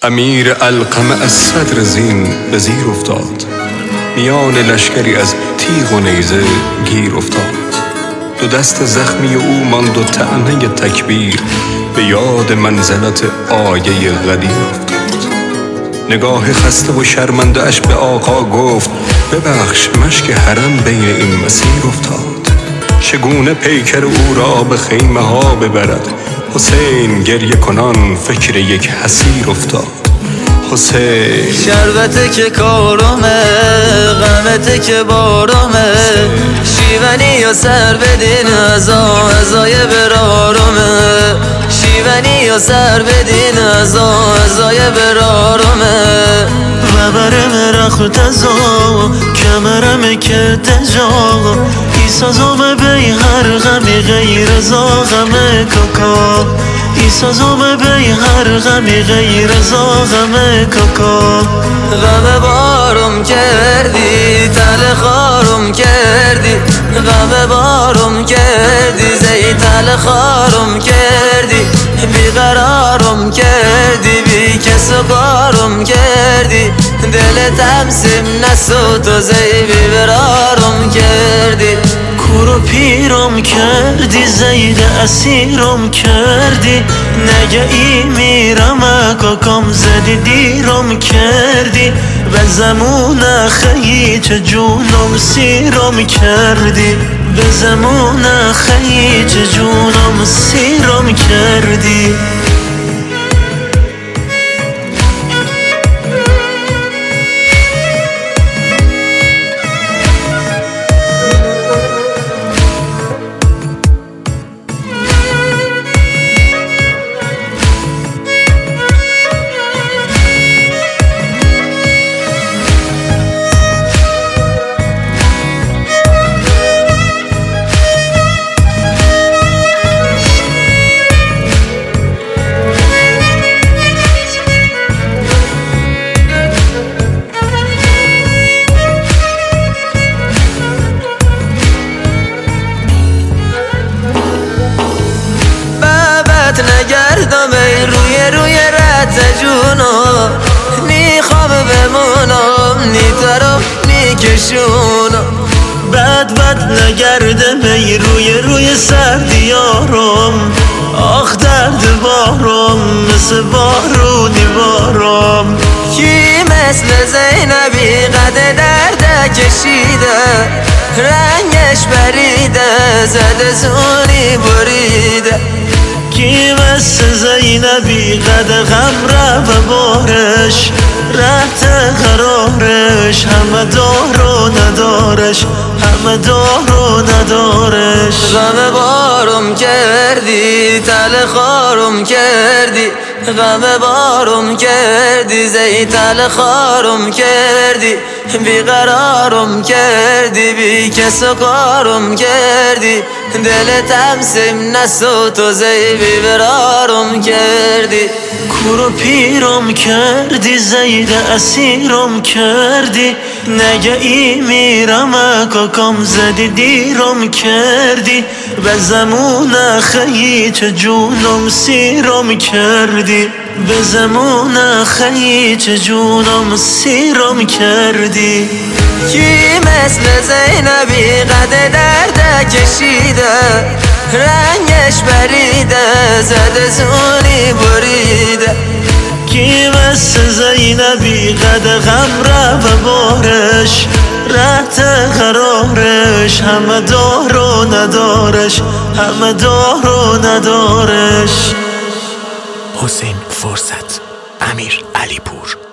امیر علقمه از صدر زین به زیر افتاد، میان لشکری از تیغ و نیزه گیر افتاد. دو دست زخمی او ماند و طعنه تکبیر، به یاد منزلت آیه قدیر افتاد. نگاه خسته و شرمنده اش به آقا گفت، ببخش مشک حرم بین این مسیر افتاد. چگونه پیکر او را به خیمه ها ببرد، حسین گریه کنان فکر یک حسیر افتاد. حسین شربته که کارمه، غمته که بارمه، شیونی و سر بدین ازای برارمه، شیونی و سر بدین ازای برارمه. و برم رخت ازا کمرم که دجا، ایسازم بی هر غمی غیر زا غم کاکا، ایسازم بی هر غمی غیر زا غم کاکا. غم بارم کردی تل خارم کردی، غم بارم کردی زی تل خارم کردی، بیقرارم کردی بی کس و کارم کردی، دلتم سیم نسوت و زی بیبرارم کردی. کور و پیرم کردی زید اسیرم کردی، نگه ای میرم کاکام زدی دیرم کردی، به زمون خیی چه جونم سیرم کردی، به زمون خیی چه جونم سیرم کردی. نگردم ای روی رد جونم، نی خواب بمونم نی ترم نی کشونم. بد نگردم ای روی سردیارم، آخ درد بارم مثل بارونی بارم. کی مثل زینبی قد درد کشیده، رنگش بریده زده زونی بریده. کی مثل زینبی قد غم را به بارش، رهت قرارش همه دار و ندارش، همه دار و ندارش. غم بارم کردی تل خارم کردی، غم بارم کردی زی تل خارم کردی، بیقرارم کردی بی کس و کارم کردی، دلتم سیم نسوت و زی بیبرارم کردی. کور و پیرم کردی زید اسیرم کردی، نگه ای میرم کاکام زدی دیرم کردی، به زمون خیی چه جونم سیرم کردی، به زمون خیی چه جونم سیرم کردی. کی مثل زینبی قد درد کشیده، رنگش بریده زده زونی بریده. کی مثل زینبی قد غم را به بارش، رهت قرارش همه دار و ندارش، همه دار و ندارش. حسین فرصت، امیر علیپور.